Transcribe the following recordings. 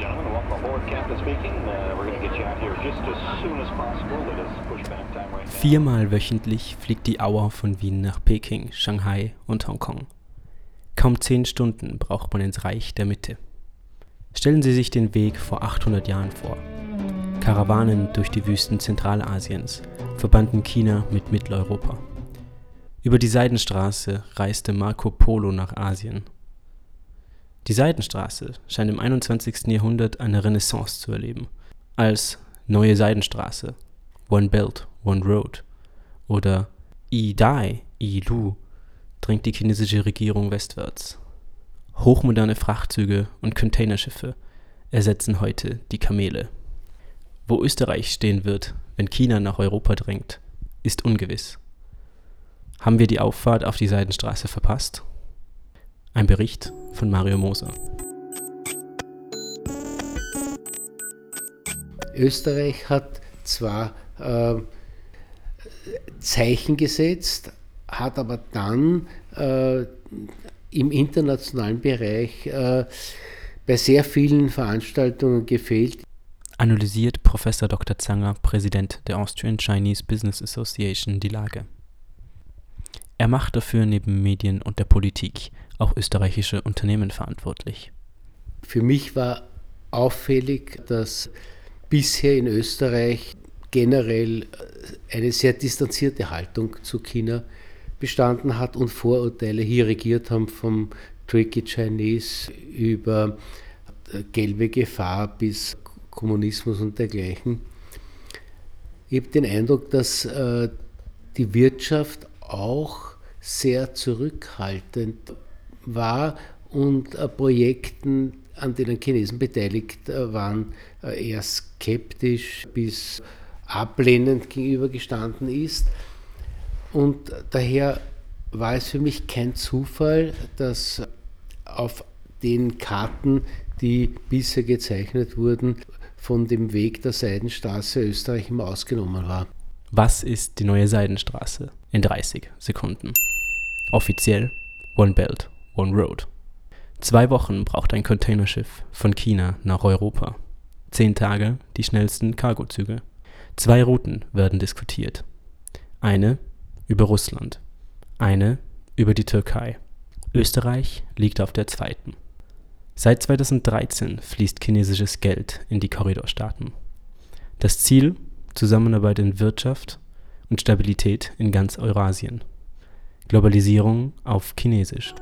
gentlemen, welcome aboard. Captain speaking. We're going to get you out here just as soon as possible. It is pushback time right now. Viermal wöchentlich fliegt die Auer von Wien nach Peking, Shanghai und Hongkong. Kaum 10 Stunden braucht man ins Reich der Mitte. Stellen Sie sich den Weg vor 800 Jahren vor. Karawanen durch die Wüsten Zentralasiens verbanden China mit Mitteleuropa. Über die Seidenstraße reiste Marco Polo nach Asien. Die Seidenstraße scheint im 21. Jahrhundert eine Renaissance zu erleben, als Neue Seidenstraße, One Belt, One Road oder Yi Dai, Yi Lu drängt die chinesische Regierung westwärts. Hochmoderne Frachtzüge und Containerschiffe ersetzen heute die Kamele. Wo Österreich stehen wird, wenn China nach Europa drängt, ist ungewiss. Haben wir die Auffahrt auf die Seidenstraße verpasst? Ein Bericht von Mario Moser. Österreich hat zwar Zeichen gesetzt, hat aber dann im internationalen Bereich bei sehr vielen Veranstaltungen gefehlt. Analysiert Professor Dr. Zanger, Präsident der Austrian Chinese Business Association, die Lage. Er macht dafür neben Medien und der Politik auch österreichische Unternehmen verantwortlich. Für mich war auffällig, dass bisher in Österreich generell eine sehr distanzierte Haltung zu China bestanden hat und Vorurteile hier regiert haben, vom Tricky Chinese über gelbe Gefahr bis Kommunismus und dergleichen. Ich habe den Eindruck, dass die Wirtschaft auch sehr zurückhaltend war und Projekten, an denen Chinesen beteiligt waren, eher skeptisch bis ablehnend gegenübergestanden ist. Und daher war es für mich kein Zufall, dass auf den Karten, die bisher gezeichnet wurden, von dem Weg der Seidenstraße Österreich immer ausgenommen war. Was ist die Neue Seidenstraße? In 30 Sekunden. Offiziell One Belt, One Road. 2 Wochen braucht ein Containerschiff von China nach Europa. 10 Tage die schnellsten Cargozüge. 2 Routen werden diskutiert. Eine über Russland, eine über die Türkei. Österreich liegt auf der zweiten. Seit 2013 fließt chinesisches Geld in die Korridorstaaten. Das Ziel: Zusammenarbeit in Wirtschaft und Stabilität in ganz Eurasien. Globalisierung auf Chinesisch.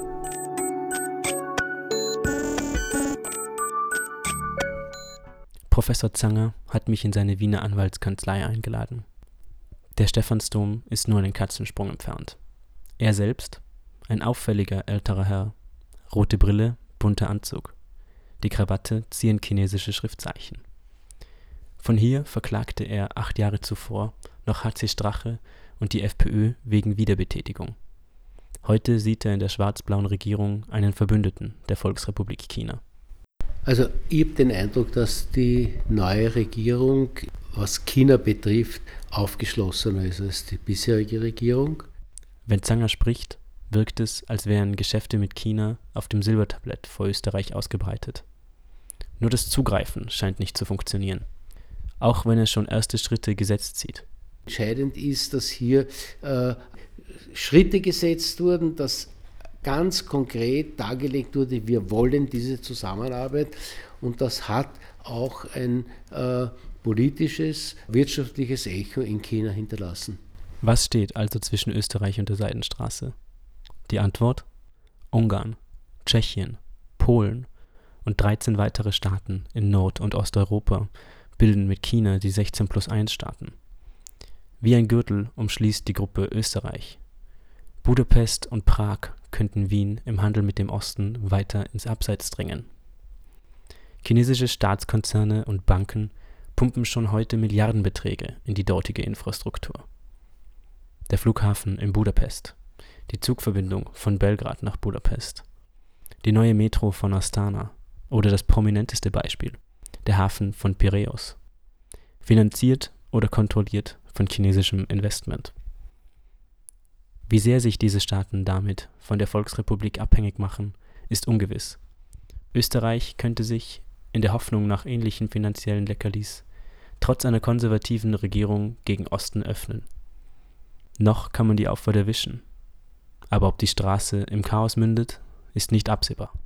Professor Zanger hat mich in seine Wiener Anwaltskanzlei eingeladen. Der Stephansdom ist nur einen Katzensprung entfernt. Er selbst, ein auffälliger älterer Herr, rote Brille, bunter Anzug. Die Krawatte zieren chinesische Schriftzeichen. Von hier verklagte er 8 Jahre zuvor noch HC Strache und die FPÖ wegen Wiederbetätigung. Heute sieht er in der schwarz-blauen Regierung einen Verbündeten der Volksrepublik China. Also ich habe den Eindruck, dass die neue Regierung, was China betrifft, aufgeschlossener ist als die bisherige Regierung. Wenn Zanger spricht, wirkt es, als wären Geschäfte mit China auf dem Silbertablett vor Österreich ausgebreitet. Nur das Zugreifen scheint nicht zu funktionieren, auch wenn er schon erste Schritte gesetzt sieht. Entscheidend ist, dass hier Schritte gesetzt wurden, dass ganz konkret dargelegt wurde, wir wollen diese Zusammenarbeit, und das hat auch ein politisches, wirtschaftliches Echo in China hinterlassen. Was steht also zwischen Österreich und der Seidenstraße? Die Antwort: Ungarn, Tschechien, Polen und 13 weitere Staaten in Nord- und Osteuropa bilden mit China die 16+1 Staaten. Wie ein Gürtel umschließt die Gruppe Österreich. Budapest und Prag könnten Wien im Handel mit dem Osten weiter ins Abseits drängen. Chinesische Staatskonzerne und Banken pumpen schon heute Milliardenbeträge in die dortige Infrastruktur. Der Flughafen in Budapest, die Zugverbindung von Belgrad nach Budapest, die neue Metro von Astana oder das prominenteste Beispiel, der Hafen von Piräus. Finanziert oder kontrolliert von chinesischem Investment. Wie sehr sich diese Staaten damit von der Volksrepublik abhängig machen, ist ungewiss. Österreich könnte sich in der Hoffnung nach ähnlichen finanziellen Leckerlis, trotz einer konservativen Regierung gegen Osten öffnen. Noch kann man die Auffahrt erwischen, aber ob die Straße im Chaos mündet, ist nicht absehbar.